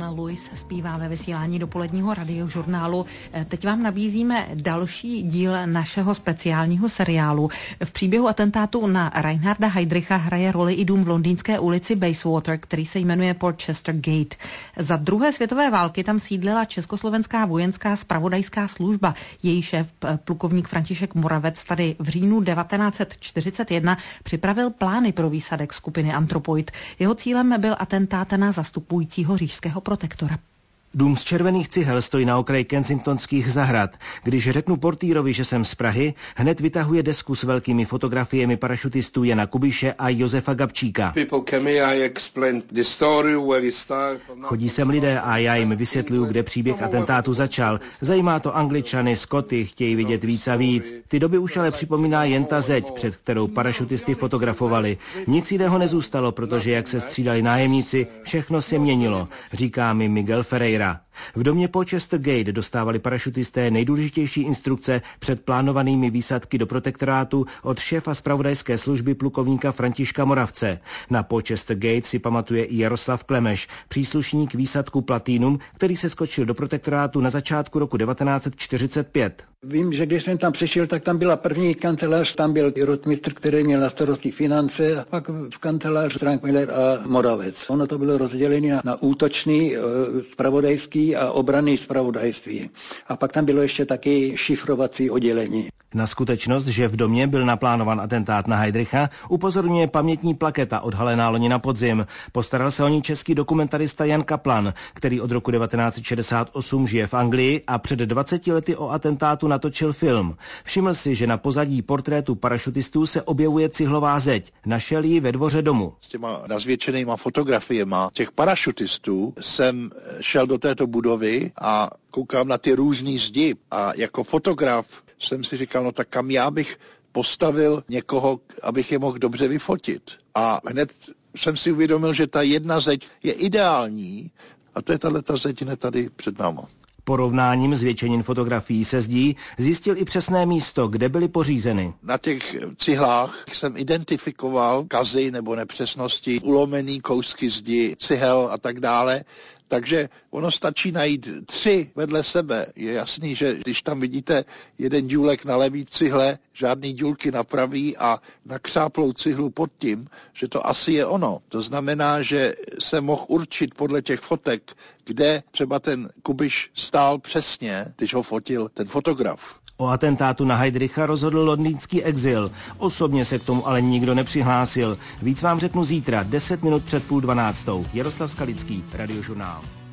Lewis zpívá ve vysílání dopoledního radiožurnálu. Teď vám nabízíme další díl našeho speciálního seriálu. V příběhu atentátu na Reinharda Heydricha hraje roli i dům v londýnské ulici Bayswater, který se jmenuje Porchester Gate. Za druhé světové války tam sídlila Československá vojenská zpravodajská služba. Její šéf, plukovník František Moravec, tady v říjnu 1941 připravil plány pro výsadek skupiny Anthropoid. Jeho cílem byl atentát na zastupujícího říšského protektora. Dům z červených cihel stojí na okraji Kensingtonských zahrad. Když řeknu portýrovi, že jsem z Prahy, hned vytahuje desku s velkými fotografiemi parašutistů Jana Kubiše a Josefa Gabčíka. Chodí sem lidé a já jim vysvětluju, kde příběh atentátu začal. Zajímá to Angličany, Skoty, chtějí vidět víc a víc. Ty doby už ale připomíná jen ta zeď, před kterou parašutisty fotografovali. Nic jiného nezůstalo, protože jak se střídali nájemníci, všechno se měnilo, říká mi Miguel Ferreira. V domě Porchester Gate dostávali parašutisté nejdůležitější instrukce před plánovanými výsadky do protektorátu od šéfa zpravodajské služby plukovníka Františka Moravce. Na Porchester Gate si pamatuje i Jaroslav Klemeš, příslušník výsadku Platinum, který se skočil do protektorátu na začátku roku 1945. Vím, že když jsem tam přišel, tak tam byla první kancelář, tam byl rotmistr, který měl na starosti finance, a pak v kancelář Trankmiller a Moravec. Ono to bylo rozdělené na útočný, zpravodajský a obranný zpravodajství. A pak tam bylo ještě taky šifrovací oddělení. Na skutečnost, že v domě byl naplánovan atentát na Heydricha, upozorňuje pamětní plaketa odhalená loni na podzim. Postaral se o ní český dokumentarista Jan Kaplan, který od roku 1968 žije v Anglii a před 20 lety o atentátu natočil film. Všiml si, že na pozadí portrétu parašutistů se objevuje cihlová zeď. Našel ji ve dvoře domu. S těma nazvětšenýma fotografiema těch parašutistů jsem šel do této budovy a koukám na ty různý zdi a jako fotograf jsem si říkal, no tak kam já bych postavil někoho, abych je mohl dobře vyfotit. A hned jsem si uvědomil, že ta jedna zeď je ideální a to je tato zeď hned tady před náma. Porovnáním zvětšenin fotografií se zdí zjistil i přesné místo, kde byly pořízeny. Na těch cihlách jsem identifikoval kazy nebo nepřesnosti, ulomený kousky zdi, cihel a tak dále. Takže ono stačí najít 3 vedle sebe. Je jasný, že když tam vidíte jeden důlek na levý cihle, žádný důlky na pravý a nakřáplou cihlu pod tím, že to asi je ono. To znamená, že se mohl určit podle těch fotek, kde třeba ten Kubiš stál přesně, když ho fotil ten fotograf. O atentátu na Heydricha rozhodl londýnský exil. Osobně se k tomu ale nikdo nepřihlásil. Víc vám řeknu zítra, 10 minut před 11:30. Jaroslav Skalický, Radiožurnál.